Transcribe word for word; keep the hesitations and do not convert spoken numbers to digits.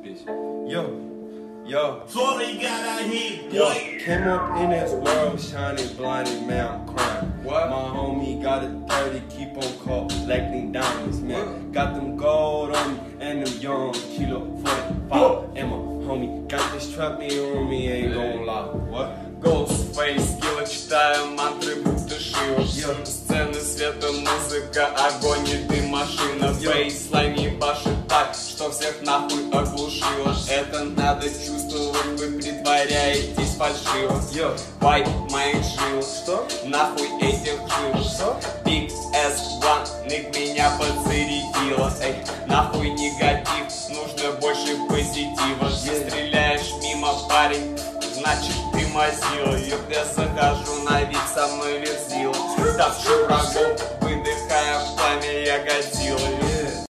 bitch. Yo. Yo, Sorry, gotta hit, yo, boy. came up in this world shining, blinded, man, I'm crying. What? My homie got a thirty, keep on collecting diamonds, man. What? Got them gold on me and them young kilo forty-five. And my homie got this trap me on me, ain't gon' lie. What? Ghostface, скилла читаю, мантры будто шива. Сцены, света, музыка, огонь и дым, машина. Бейслайн ебашит так, что всех нахуй оглушила. Это надо чувствовать, вы притворяетесь фальшиво. Вайп моих жил, что? Нахуй этих жил, что? Big эс один, ник меня подзарядила. Эй, нахуй негатив, нужно больше позитива. Стреляешь мимо, парень, значит ты мазила. Ёб, я захожу на вид, со мной верзила. Ставший врагом, выдыхая в пламя, я годила.